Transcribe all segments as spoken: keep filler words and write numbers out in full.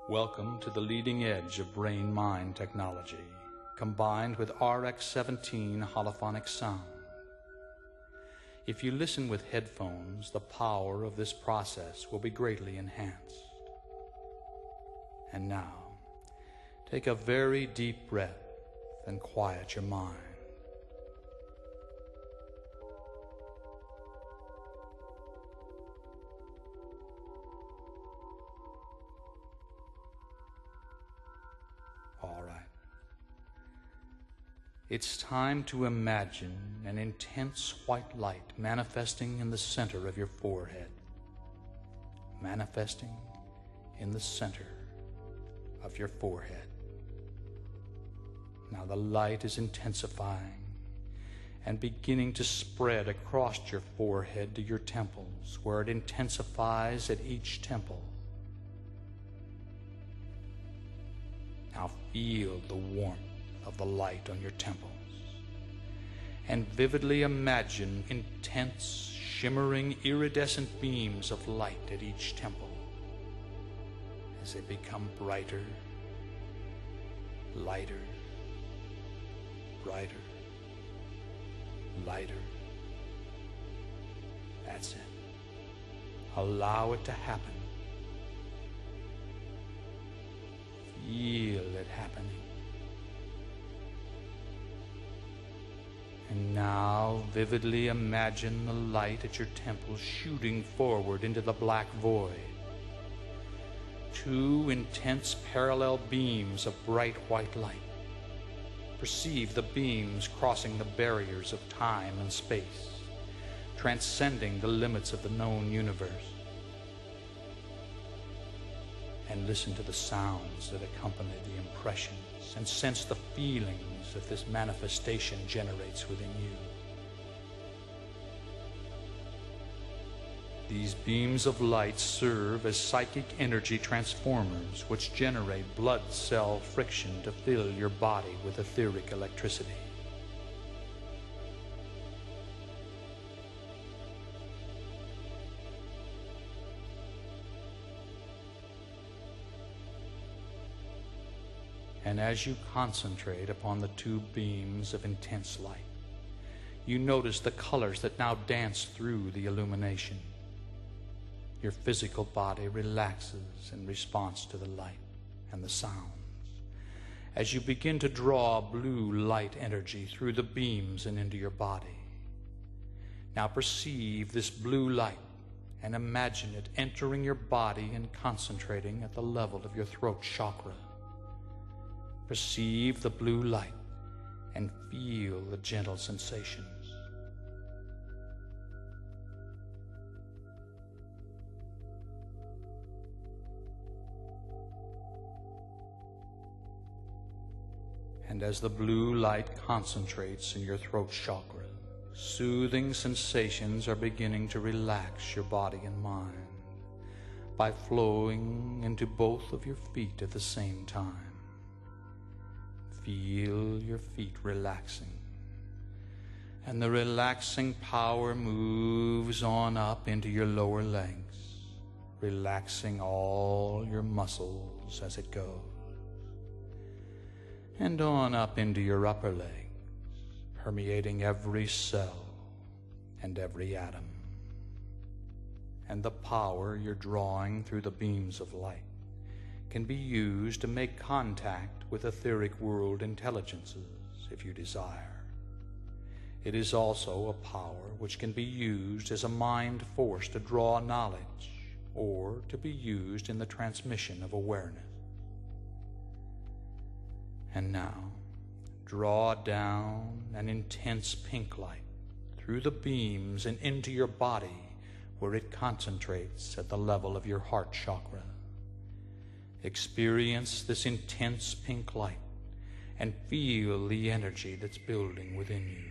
Welcome to the leading edge of brain-mind technology, combined with R X seventeen holophonic sound. If you listen with headphones, the power of this process will be greatly enhanced. And now, take a very deep breath and quiet your mind. All right. It's time to imagine an intense white light manifesting in the center of your forehead. Manifesting in the center of your forehead. Now the light is intensifying and beginning to spread across your forehead to your temples, where it intensifies at each temple. Now feel the warmth of the light on your temples, and vividly imagine intense, shimmering, iridescent beams of light at each temple as they become brighter, lighter, brighter, lighter. That's it. Allow it to happen. Feel it happening. And now vividly imagine the light at your temples shooting forward into the black void. Two intense parallel beams of bright white light. Perceive the beams crossing the barriers of time and space, transcending the limits of the known universe. And listen to the sounds that accompany the impressions, and sense the feelings that this manifestation generates within you. These beams of light serve as psychic energy transformers, which generate blood cell friction to fill your body with etheric electricity. And as you concentrate upon the two beams of intense light, you notice the colors that now dance through the illumination. Your physical body relaxes in response to the light and the sounds, as you begin to draw blue light energy through the beams and into your body. Now perceive this blue light and imagine it entering your body and concentrating at the level of your throat chakra. Perceive the blue light and feel the gentle sensations. And as the blue light concentrates in your throat chakra, soothing sensations are beginning to relax your body and mind by flowing into both of your feet at the same time. Feel your feet relaxing, and the relaxing power moves on up into your lower legs, relaxing all your muscles as it goes, and on up into your upper legs, permeating every cell and every atom. And the power you're drawing through the beams of light can be used to make contact with etheric world intelligences if you desire. It is also a power which can be used as a mind force to draw knowledge, or to be used in the transmission of awareness. And now, draw down an intense pink light through the beams and into your body, where it concentrates at the level of your heart chakra. Experience this intense pink light and feel the energy that's building within you.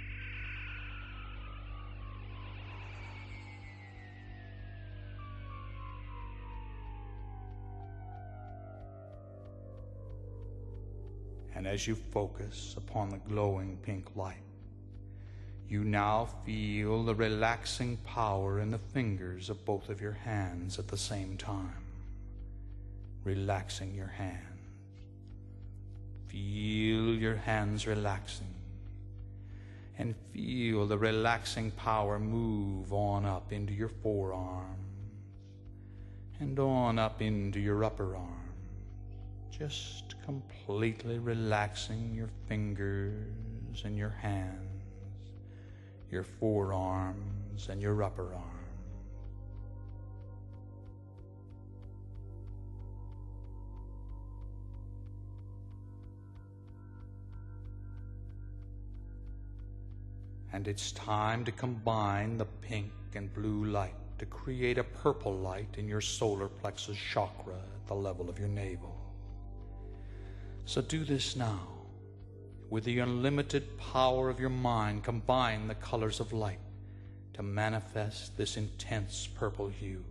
And as you focus upon the glowing pink light, you now feel the relaxing power in the fingers of both of your hands at the same time. relaxing your hands. Feel your hands relaxing, and feel the relaxing power move on up into your forearms and on up into your upper arms, just completely relaxing your fingers and your hands, your forearms and your upper arms. And it's time to combine the pink and blue light to create a purple light in your solar plexus chakra at the level of your navel. So do this now. With the unlimited power of your mind, combine the colors of light to manifest this intense purple hue.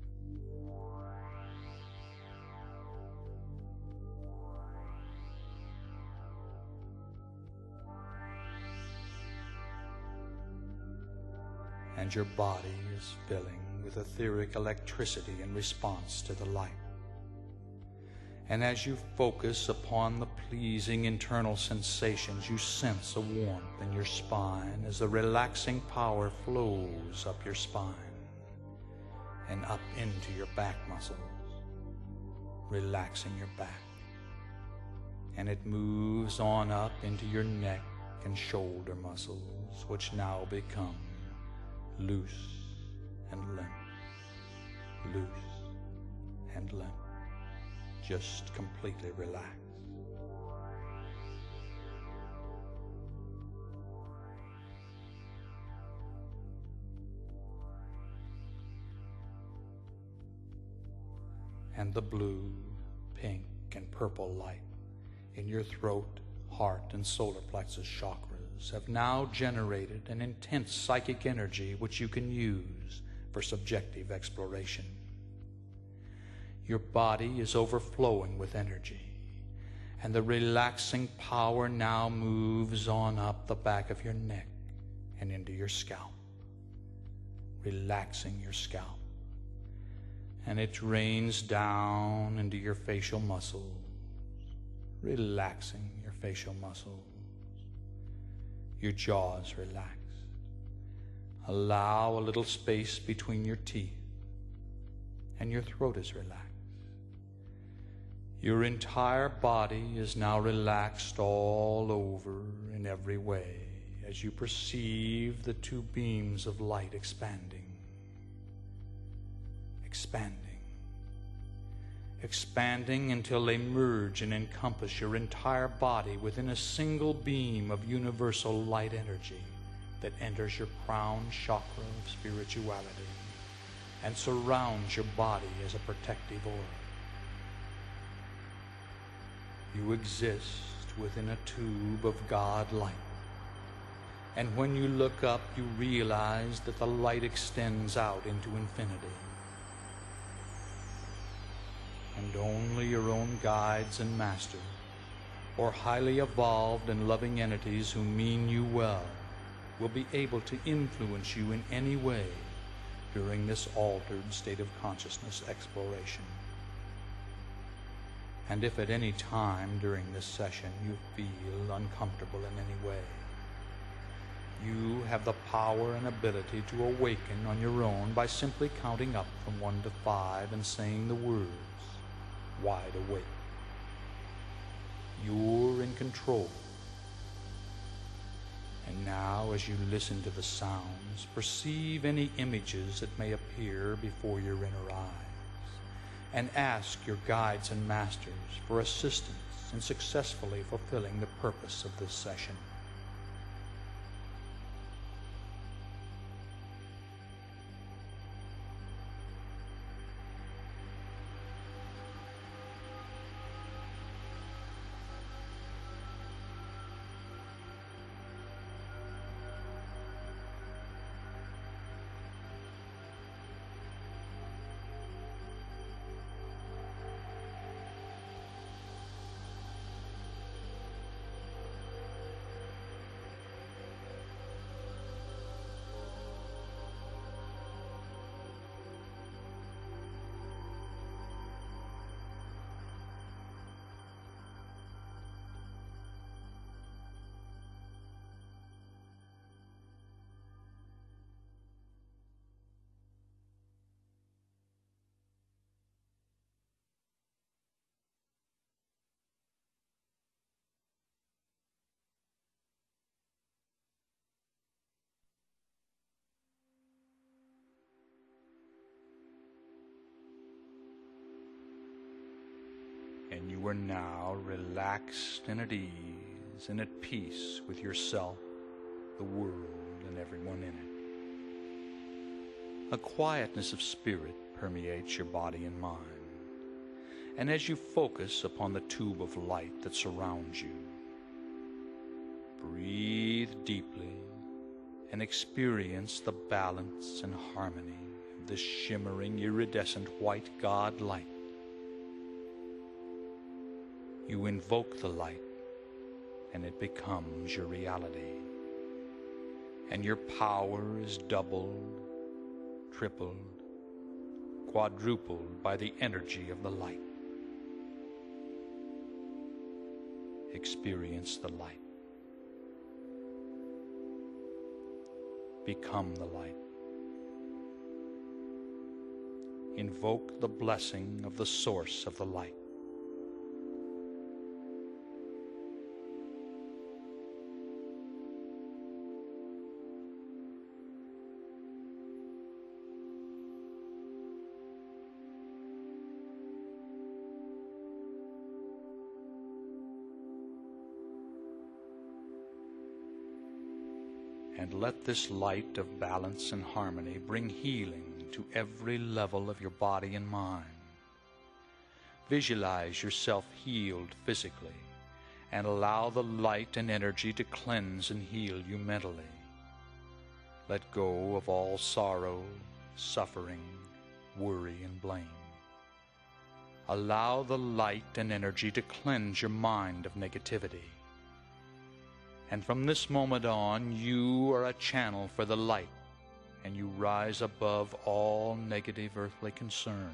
And your body is filling with etheric electricity in response to the light. And as you focus upon the pleasing internal sensations, you sense a warmth in your spine as the relaxing power flows up your spine and up into your back muscles, relaxing your back. And it moves on up into your neck and shoulder muscles, which now become loose and limp, loose and limp, just completely relaxed. And the blue, pink, and purple light in your throat, heart, and solar plexus chakras have now generated an intense psychic energy which you can use for subjective exploration. Your body is overflowing with energy, and the relaxing power now moves on up the back of your neck and into your scalp, relaxing your scalp. And it drains down into your facial muscles, relaxing your facial muscles. Your jaw is relaxed. Allow a little space between your teeth, and your throat is relaxed. Your entire body is now relaxed all over in every way as you perceive the two beams of light expanding, expanding, expanding until they merge and encompass your entire body within a single beam of universal light energy that enters your crown chakra of spirituality and surrounds your body as a protective aura. You exist within a tube of God light, and when you look up, you realize that the light extends out into infinity. And only your own guides and masters, or highly evolved and loving entities who mean you well, will be able to influence you in any way during this altered state of consciousness exploration. And if at any time during this session you feel uncomfortable in any way, you have the power and ability to awaken on your own by simply counting up from one to five and saying the words, wide awake. You're in control. And now, as you listen to the sounds, perceive any images that may appear before your inner eyes, and ask your guides and masters for assistance in successfully fulfilling the purpose of this session. now relaxed and at ease and at peace with yourself, the world, and everyone in it. A quietness of spirit permeates your body and mind. And as you focus upon the tube of light that surrounds you, breathe deeply and experience the balance and harmony of this shimmering, iridescent white God light. You invoke the light, and it becomes your reality. And your power is doubled, tripled, quadrupled by the energy of the light. Experience the light. Become the light. Invoke the blessing of the source of the light. And let this light of balance and harmony bring healing to every level of your body and mind. Visualize yourself healed physically, and allow the light and energy to cleanse and heal you mentally. Let go of all sorrow, suffering, worry, and blame. Allow the light and energy to cleanse your mind of negativity. And from this moment on, you are a channel for the light, and you rise above all negative earthly concerns.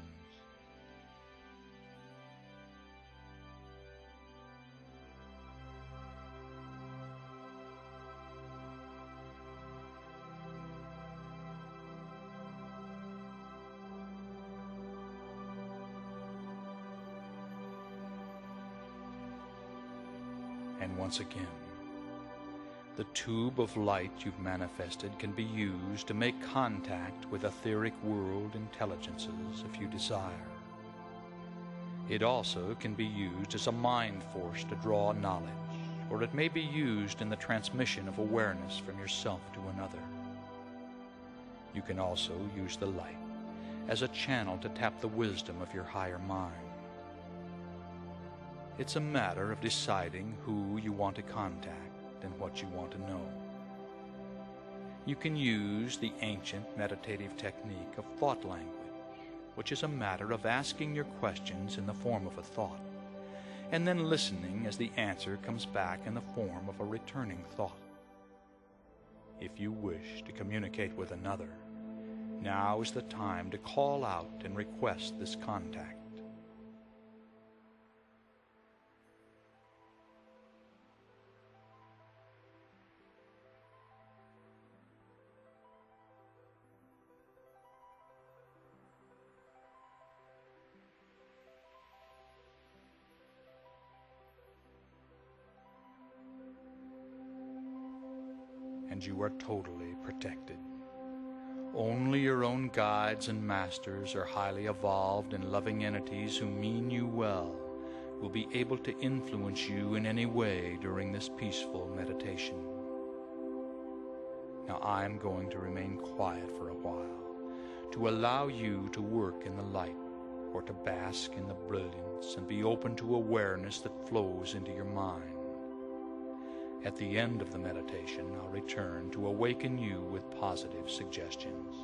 And once again, the tube of light you've manifested can be used to make contact with etheric world intelligences if you desire. It also can be used as a mind force to draw knowledge, or it may be used in the transmission of awareness from yourself to another. You can also use the light as a channel to tap the wisdom of your higher mind. It's a matter of deciding who you want to contact and what you want to know. You can use the ancient meditative technique of thought language, which is a matter of asking your questions in the form of a thought, and then listening as the answer comes back in the form of a returning thought. If you wish to communicate with another, now is the time to call out and request this contact. And you are totally protected. Only your own guides and masters or highly evolved and loving entities who mean you well will be able to influence you in any way during this peaceful meditation. Now I am going to remain quiet for a while to allow you to work in the light, or to bask in the brilliance and be open to awareness that flows into your mind. At the end of the meditation, I'll return to awaken you with positive suggestions.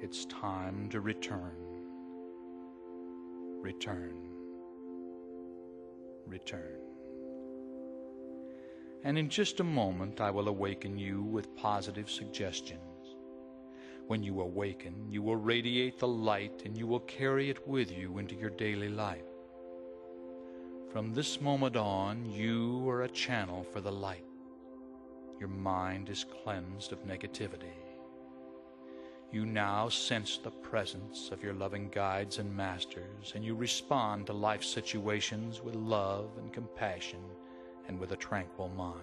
It's time to return. Return. Return. And in just a moment, I will awaken you with positive suggestions. When you awaken, you will radiate the light and you will carry it with you into your daily life. From this moment on, you are a channel for the light. Your mind is cleansed of negativity. You now sense the presence of your loving guides and masters, and you respond to life situations with love and compassion and with a tranquil mind.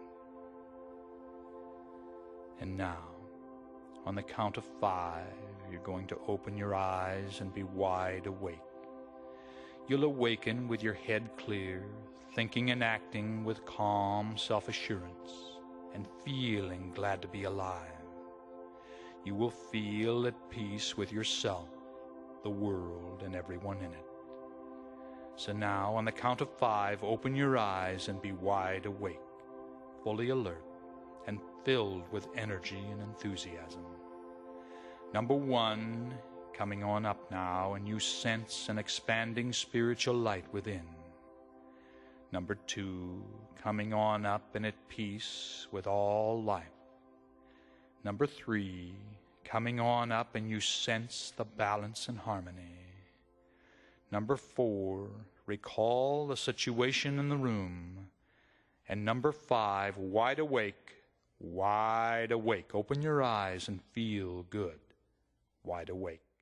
And now, on the count of five, you're going to open your eyes and be wide awake. You'll awaken with your head clear, thinking and acting with calm self-assurance, and feeling glad to be alive. You will feel at peace with yourself, the world, and everyone in it. So now, on the count of five, open your eyes and be wide awake, fully alert, and filled with energy and enthusiasm. Number one, coming on up now, and you sense an expanding spiritual light within. Number two, coming on up and at peace with all life. Number three, coming on up and you sense the balance and harmony. Number four, recall the situation in the room. And number five, wide awake, wide awake. Open your eyes and feel good. Wide awake.